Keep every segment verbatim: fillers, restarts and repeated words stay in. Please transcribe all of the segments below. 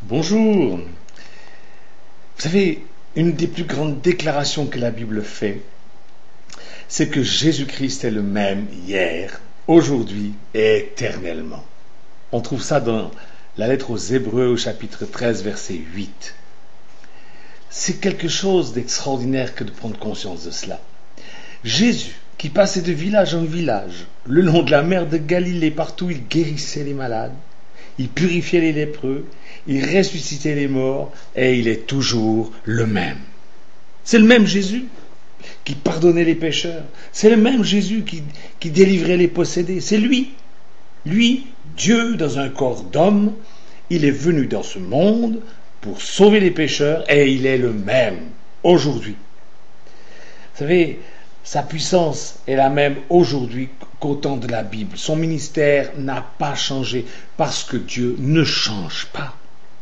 Bonjour. Vous savez, une des plus grandes déclarations que la Bible fait, c'est que Jésus-Christ est le même hier, aujourd'hui et éternellement. On trouve ça dans la lettre aux Hébreux au chapitre treize, verset huit. C'est quelque chose d'extraordinaire que de prendre conscience de cela. Jésus, qui passait de village en village, le long de la mer de Galilée, partout il guérissait les malades, il purifiait les lépreux, il ressuscitait les morts, et il est toujours le même. C'est le même Jésus qui pardonnait les pécheurs. C'est le même Jésus qui, qui délivrait les possédés. C'est lui. Lui, Dieu dans un corps d'homme, il est venu dans ce monde pour sauver les pécheurs, et il est le même aujourd'hui. Vous savez, sa puissance est la même aujourd'hui qu'au temps de la Bible. Son ministère n'a pas changé parce que Dieu ne change pas.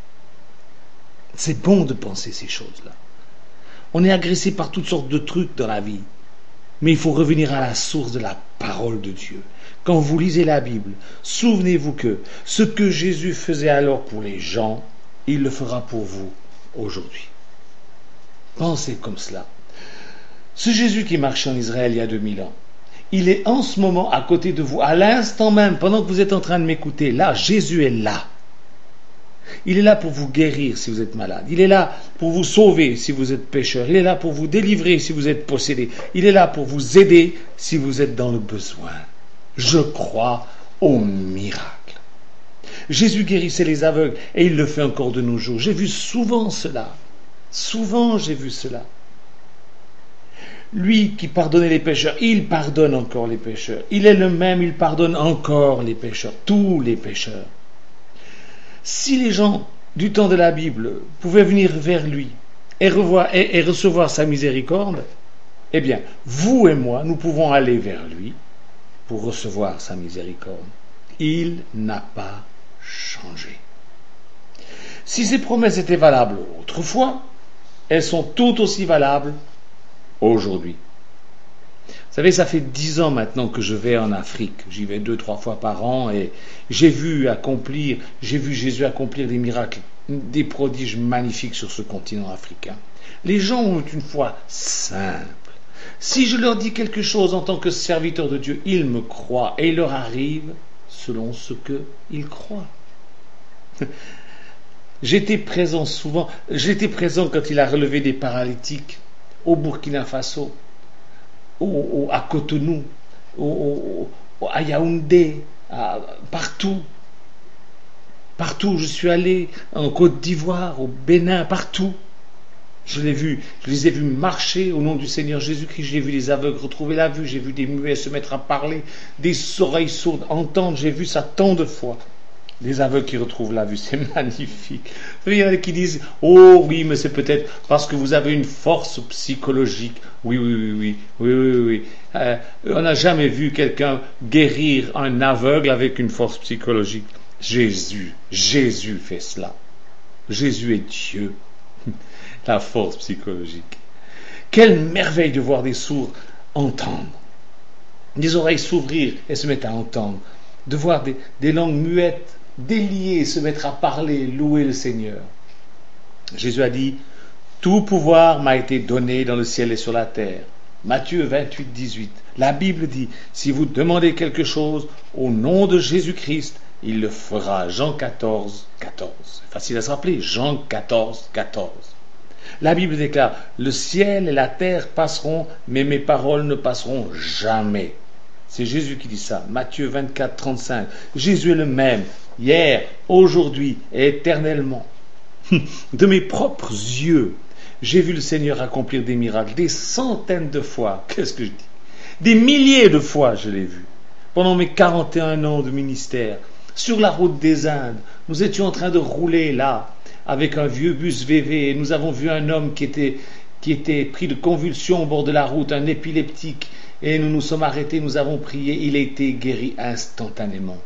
C'est bon de penser ces choses-là. On est agressé par toutes sortes de trucs dans la vie, mais il faut revenir à la source de la parole de Dieu. Quand vous lisez la Bible, souvenez-vous que ce que Jésus faisait alors pour les gens, il le fera pour vous aujourd'hui. Pensez comme cela. Ce Jésus qui marchait en Israël il y a deux mille ans, il est en ce moment à côté de vous, à l'instant même, pendant que vous êtes en train de m'écouter. Là, Jésus est là. Il est là pour vous guérir si vous êtes malade. Il est là pour vous sauver si vous êtes pécheur. Il est là pour vous délivrer si vous êtes possédé. Il est là pour vous aider si vous êtes dans le besoin. Je crois au miracle. Jésus guérissait les aveugles et il le fait encore de nos jours. J'ai vu souvent cela. Souvent j'ai vu cela. Lui qui pardonnait les pécheurs, il pardonne encore les pécheurs. Il est le même, il pardonne encore les pécheurs, tous les pécheurs. Si les gens du temps de la Bible pouvaient venir vers lui et, revoir, et, et recevoir sa miséricorde, eh bien, vous et moi, nous pouvons aller vers lui pour recevoir sa miséricorde. Il n'a pas changé. Si ces promesses étaient valables autrefois, elles sont tout aussi valables aujourd'hui. Vous savez, ça fait dix ans maintenant que je vais en Afrique. J'y vais deux, trois fois par an et j'ai vu accomplir, j'ai vu Jésus accomplir des miracles, des prodiges magnifiques sur ce continent africain. Les gens ont une foi simple. Si je leur dis quelque chose en tant que serviteur de Dieu, ils me croient et il leur arrive selon ce qu'ils croient. J'étais présent souvent, j'étais présent quand il a relevé des paralytiques au Burkina Faso, au, au, à Cotonou, au, au, à Yaoundé, à, partout. Partout où je suis allé, en Côte d'Ivoire, au Bénin, partout. Je l'ai vu, je les ai vus marcher au nom du Seigneur Jésus-Christ. J'ai vu les aveugles retrouver la vue, j'ai vu des muets se mettre à parler, des oreilles sourdes entendre. J'ai vu ça tant de fois. Les aveugles qui retrouvent la vue, c'est magnifique. Il y en a qui disent, oh oui, mais c'est peut-être parce que vous avez une force psychologique. Oui, oui, oui, oui, oui, oui, oui. Euh, on n'a jamais vu quelqu'un guérir un aveugle avec une force psychologique. Jésus, Jésus fait cela. Jésus est Dieu. La force psychologique. Quelle merveille de voir des sourds entendre. Des oreilles s'ouvrir et se mettre à entendre. De voir des, des langues muettes délier, se mettre à parler, louer le Seigneur. Jésus a dit, tout pouvoir m'a été donné dans le ciel et sur la terre. Matthieu vingt-huit, dix-huit. La Bible dit, si vous demandez quelque chose au nom de Jésus-Christ, il le fera. Jean quatorze, quatorze. C'est facile à se rappeler. Jean quatorze, quatorze. La Bible déclare, le ciel et la terre passeront, mais mes paroles ne passeront jamais. C'est Jésus qui dit ça. Matthieu vingt-quatre, trente-cinq. Jésus est le même, hier, aujourd'hui et éternellement. De mes propres yeux, j'ai vu le Seigneur accomplir des miracles, des centaines de fois. Qu'est-ce que je dis? Des milliers de fois, je l'ai vu. Pendant mes quarante et un ans de ministère, sur la route des Indes, nous étions en train de rouler là, avec un vieux bus V V, et nous avons vu un homme qui était, qui était pris de convulsions au bord de la route, un épileptique. Et nous nous sommes arrêtés, nous avons prié, il a été guéri instantanément.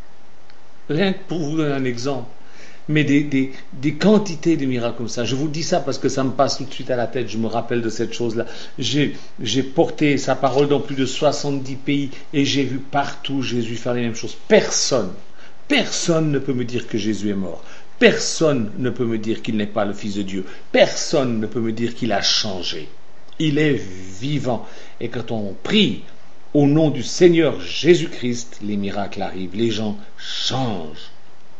Rien que pour vous donner un exemple, mais des, des, des quantités de miracles comme ça. Je vous dis ça parce que ça me passe tout de suite à la tête, je me rappelle de cette chose-là. J'ai, j'ai porté sa parole dans plus de soixante-dix pays et j'ai vu partout Jésus faire les mêmes choses. Personne, personne ne peut me dire que Jésus est mort. Personne ne peut me dire qu'il n'est pas le Fils de Dieu. Personne ne peut me dire qu'il a changé. Il est vivant. Et quand on prie au nom du Seigneur Jésus-Christ, les miracles arrivent. Les gens changent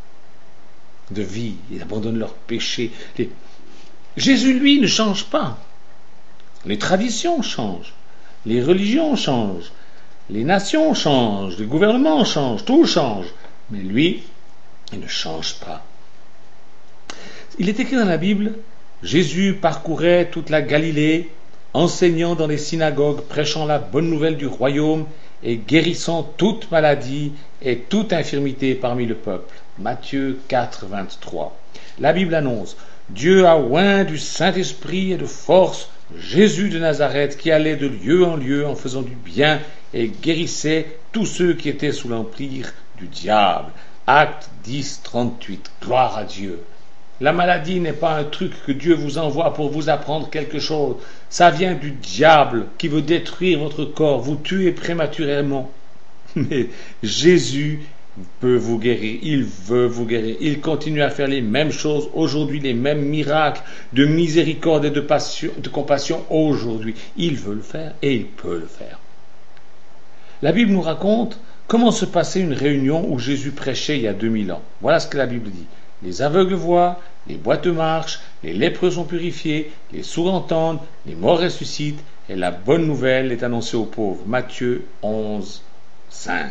de vie. Ils abandonnent leurs péchés. Les... Jésus, lui, ne change pas. Les traditions changent. Les religions changent. Les nations changent. Les gouvernements changent. Tout change. Mais lui, il ne change pas. Il est écrit dans la Bible, Jésus parcourait toute la Galilée, enseignant dans les synagogues, prêchant la bonne nouvelle du royaume et guérissant toute maladie et toute infirmité parmi le peuple. Matthieu quatre, vingt-trois. La Bible annonce, Dieu a oint du Saint-Esprit et de force Jésus de Nazareth qui allait de lieu en lieu en faisant du bien et guérissait tous ceux qui étaient sous l'empire du diable. Acte dix, trente-huit. Gloire à Dieu. La maladie n'est pas un truc que Dieu vous envoie pour vous apprendre quelque chose. Ça vient du diable qui veut détruire votre corps, vous tuer prématurément. Mais Jésus peut vous guérir, il veut vous guérir. Il continue à faire les mêmes choses aujourd'hui, les mêmes miracles de miséricorde et de, passion, de compassion aujourd'hui. Il veut le faire et il peut le faire. La Bible nous raconte comment se passait une réunion où Jésus prêchait il y a deux mille ans. Voilà ce que la Bible dit. Les aveugles voient, les boiteux marchent, les lépreux sont purifiés, les sourds entendent, les morts ressuscitent, et la bonne nouvelle est annoncée aux pauvres. Matthieu onze, cinq.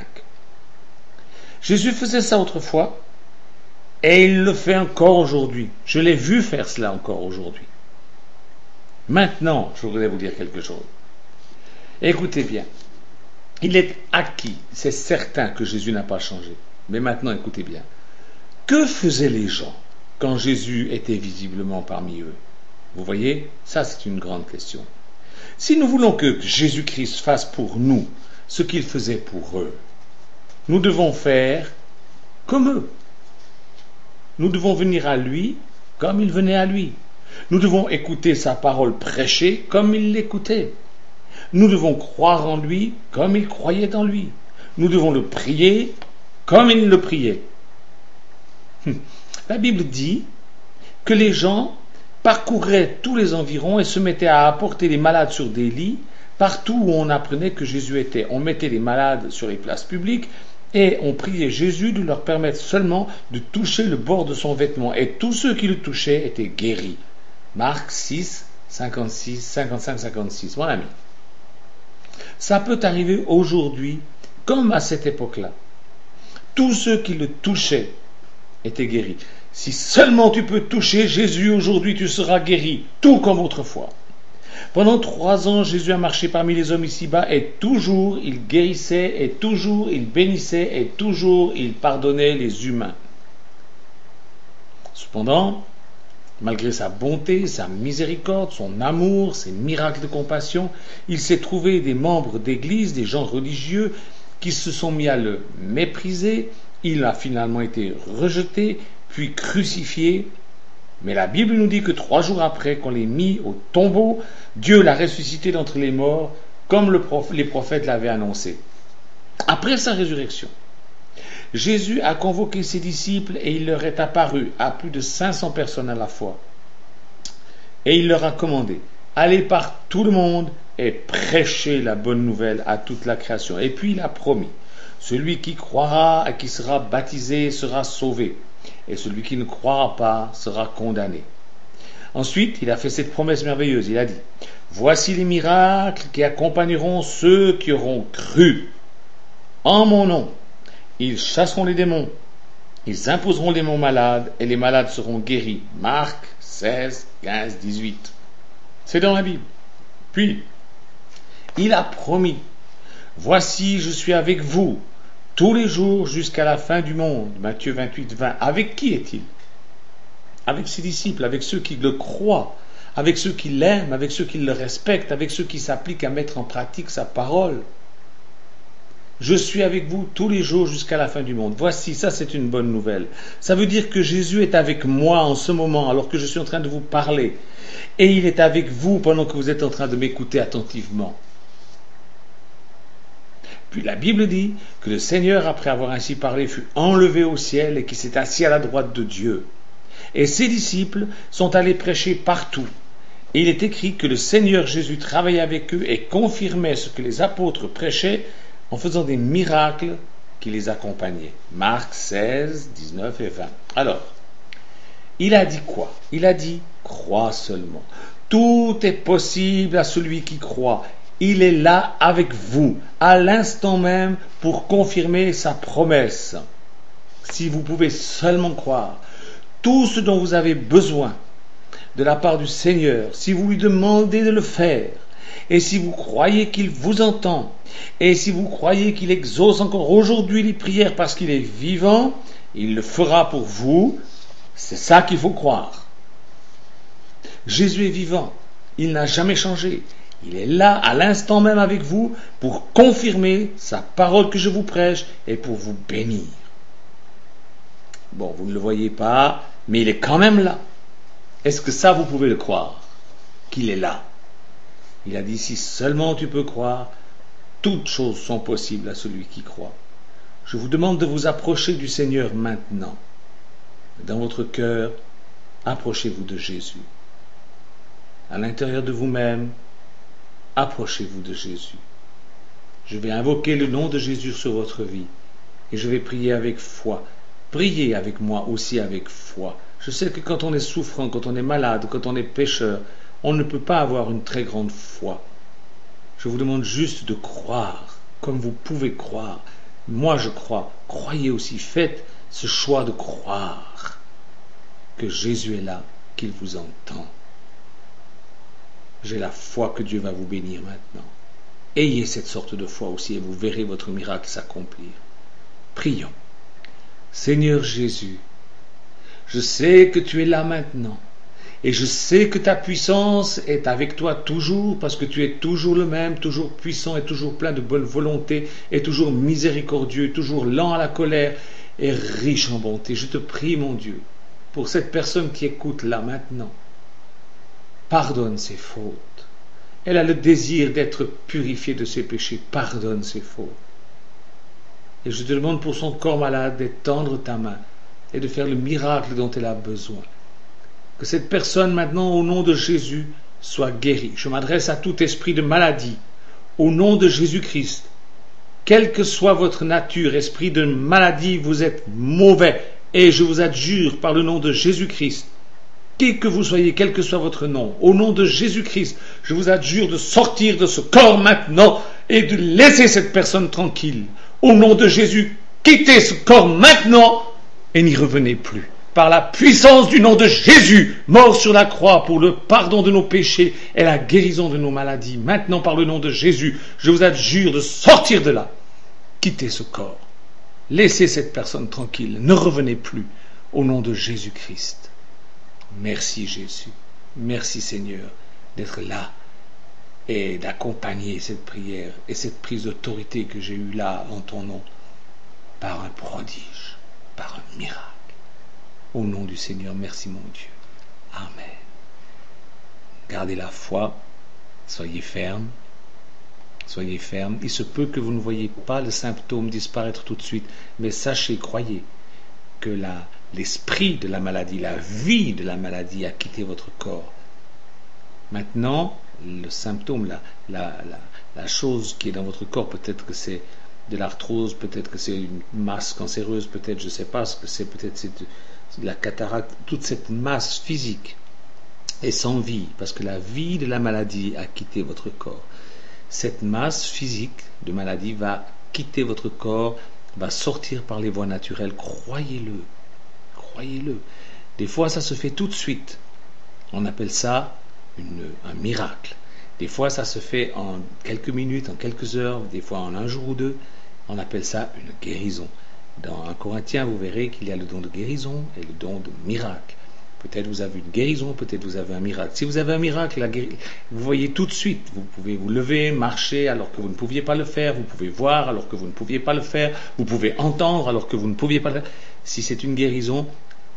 Jésus faisait ça autrefois, et il le fait encore aujourd'hui. Je l'ai vu faire cela encore aujourd'hui. Maintenant, je voudrais vous dire quelque chose. Écoutez bien. Il est acquis, c'est certain que Jésus n'a pas changé. Mais maintenant, écoutez bien. Que faisaient les gens quand Jésus était visiblement parmi eux? Vous voyez, ça c'est une grande question. Si nous voulons que Jésus-Christ fasse pour nous ce qu'il faisait pour eux, nous devons faire comme eux. Nous devons venir à lui comme il venait à lui. Nous devons écouter sa parole prêchée comme il l'écoutait. Nous devons croire en lui comme il croyait en lui. Nous devons le prier comme il le priait. La Bible dit que les gens parcouraient tous les environs et se mettaient à apporter les malades sur des lits partout où on apprenait que Jésus était. On mettait les malades sur les places publiques et on priait Jésus de leur permettre seulement de toucher le bord de son vêtement. Et tous ceux qui le touchaient étaient guéris. Marc six, cinquante-six, cinquante-cinq, cinquante-six. Mon ami, ça peut arriver aujourd'hui comme à cette époque-là. Tous ceux qui le touchaient étaient guéris. Si seulement tu peux toucher Jésus aujourd'hui, tu seras guéri, tout comme autrefois. Pendant trois ans, Jésus a marché parmi les hommes ici-bas et toujours il guérissait et toujours il bénissait et toujours il pardonnait les humains. Cependant, malgré sa bonté, sa miséricorde, son amour, ses miracles de compassion, il s'est trouvé des membres d'église, des gens religieux qui se sont mis à le mépriser. Il a finalement été rejeté, puis crucifié. Mais la Bible nous dit que trois jours après, qu'on l'ait mis au tombeau, Dieu l'a ressuscité d'entre les morts, comme le prophète, les prophètes l'avaient annoncé. Après sa résurrection, Jésus a convoqué ses disciples et il leur est apparu à plus de cinq cents personnes à la fois. Et il leur a commandé, allez par tout le monde et prêchez la bonne nouvelle à toute la création. Et puis il a promis, celui qui croira et qui sera baptisé sera sauvé, et celui qui ne croira pas sera condamné. Ensuite, il a fait cette promesse merveilleuse, il a dit, voici les miracles qui accompagneront ceux qui auront cru en mon nom. Ils chasseront les démons, ils imposeront les mots malades, et les malades seront guéris. Marc seize, quinze, dix-huit. C'est dans la Bible. Puis, il a promis, voici je suis avec vous tous les jours jusqu'à la fin du monde. Matthieu vingt-huit, vingt. Avec qui est-il? Avec ses disciples, avec ceux qui le croient, avec ceux qui l'aiment, avec ceux qui le respectent, avec ceux qui s'appliquent à mettre en pratique sa parole. Je suis avec vous tous les jours jusqu'à la fin du monde. Voici, ça c'est une bonne nouvelle. Ça veut dire que Jésus est avec moi en ce moment, alors que je suis en train de vous parler. Et il est avec vous pendant que vous êtes en train de m'écouter attentivement. Puis la Bible dit que le Seigneur, après avoir ainsi parlé, fut enlevé au ciel et qu'il s'est assis à la droite de Dieu. Et ses disciples sont allés prêcher partout. Et il est écrit que le Seigneur Jésus travaillait avec eux et confirmait ce que les apôtres prêchaient en faisant des miracles qui les accompagnaient. Marc seize, dix-neuf et vingt. Alors, il a dit quoi? Il a dit, crois seulement. Tout est possible à celui qui croit. Il est là avec vous, à l'instant même, pour confirmer sa promesse. Si vous pouvez seulement croire, tout ce dont vous avez besoin de la part du Seigneur, si vous lui demandez de le faire, et si vous croyez qu'il vous entend, et si vous croyez qu'il exauce encore aujourd'hui les prières parce qu'il est vivant, il le fera pour vous. C'est ça qu'il faut croire. Jésus est vivant, il n'a jamais changé. Il est là à l'instant même avec vous pour confirmer sa parole que je vous prêche et pour vous bénir. Bon, vous ne le voyez pas, mais il est quand même là. Est-ce que ça, vous pouvez le croire? Qu'il est là. Il a dit, si seulement tu peux croire, toutes choses sont possibles à celui qui croit. Je vous demande de vous approcher du Seigneur maintenant. Dans votre cœur, approchez-vous de Jésus. À l'intérieur de vous-même, approchez-vous de Jésus. Je vais invoquer le nom de Jésus sur votre vie et je vais prier avec foi. Priez avec moi aussi avec foi. Je sais que quand on est souffrant, quand on est malade, quand on est pécheur, on ne peut pas avoir une très grande foi. Je vous demande juste de croire, comme vous pouvez croire. Moi je crois, croyez aussi, faites ce choix de croire que Jésus est là, qu'il vous entend. J'ai la foi que Dieu va vous bénir maintenant. Ayez cette sorte de foi aussi et vous verrez votre miracle s'accomplir. Prions. Seigneur Jésus, je sais que tu es là maintenant et je sais que ta puissance est avec toi toujours parce que tu es toujours le même, toujours puissant et toujours plein de bonne volonté et toujours miséricordieux, toujours lent à la colère et riche en bonté. Je te prie, mon Dieu, pour cette personne qui écoute là maintenant. Pardonne ses fautes. Elle a le désir d'être purifiée de ses péchés. Pardonne ses fautes. Et je te demande pour son corps malade d'étendre ta main et de faire le miracle dont elle a besoin. Que cette personne maintenant, au nom de Jésus, soit guérie. Je m'adresse à tout esprit de maladie. Au nom de Jésus-Christ, quelle que soit votre nature, esprit de maladie, vous êtes mauvais. Et je vous adjure par le nom de Jésus-Christ, qui que vous soyez, quel que soit votre nom, au nom de Jésus-Christ, je vous adjure de sortir de ce corps maintenant et de laisser cette personne tranquille. Au nom de Jésus, quittez ce corps maintenant et n'y revenez plus. Par la puissance du nom de Jésus, mort sur la croix pour le pardon de nos péchés et la guérison de nos maladies, maintenant par le nom de Jésus, je vous adjure de sortir de là. Quittez ce corps. Laissez cette personne tranquille. Ne revenez plus. Au nom de Jésus-Christ. Merci Jésus, merci Seigneur d'être là et d'accompagner cette prière et cette prise d'autorité que j'ai eue là en ton nom par un prodige, par un miracle. Au nom du Seigneur, merci mon Dieu. Amen. Gardez la foi, soyez ferme, soyez ferme. Il se peut que vous ne voyez pas le symptôme disparaître tout de suite, mais sachez, croyez que la l'esprit de la maladie, la vie de la maladie a quitté votre corps. Maintenant, le symptôme, la, la, la, la chose qui est dans votre corps, peut-être que c'est de l'arthrose, peut-être que c'est une masse cancéreuse, peut-être, je ne sais pas ce que c'est, peut-être c'est de, de la cataracte, toute cette masse physique est sans vie, parce que la vie de la maladie a quitté votre corps. Cette masse physique de maladie va quitter votre corps, va sortir par les voies naturelles, croyez-le. Croyez-le. Des fois, ça se fait tout de suite. On appelle ça une, un miracle. Des fois, ça se fait en quelques minutes, en quelques heures, des fois en un jour ou deux. On appelle ça une guérison. Dans un Corinthien, vous verrez qu'il y a le don de guérison et le don de miracle. Peut-être vous avez une guérison, peut-être vous avez un miracle. Si vous avez un miracle, la guéri... vous voyez tout de suite. Vous pouvez vous lever, marcher alors que vous ne pouviez pas le faire. Vous pouvez voir alors que vous ne pouviez pas le faire. Vous pouvez entendre alors que vous ne pouviez pas le faire. Si c'est une guérison,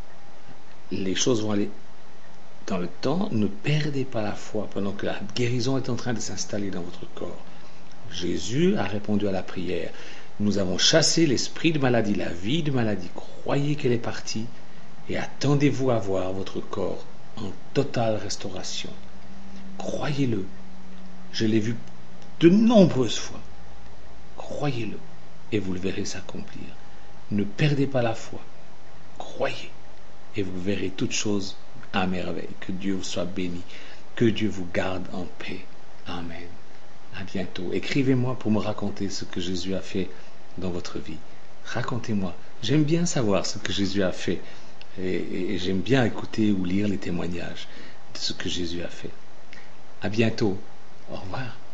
les choses vont aller dans le temps. Ne perdez pas la foi pendant que la guérison est en train de s'installer dans votre corps. Jésus a répondu à la prière. Nous avons chassé l'esprit de maladie, la vie de maladie. Croyez qu'elle est partie et attendez-vous à voir votre corps en totale restauration. Croyez-le. Je l'ai vu de nombreuses fois. Croyez-le et vous le verrez s'accomplir. Ne perdez pas la foi. Croyez et vous verrez toutes choses à merveille. Que Dieu vous soit béni. Que Dieu vous garde en paix. Amen. À bientôt. Écrivez-moi pour me raconter ce que Jésus a fait dans votre vie. Racontez-moi. J'aime bien savoir ce que Jésus a fait. Et, et j'aime bien écouter ou lire les témoignages de ce que Jésus a fait. À bientôt. Au revoir.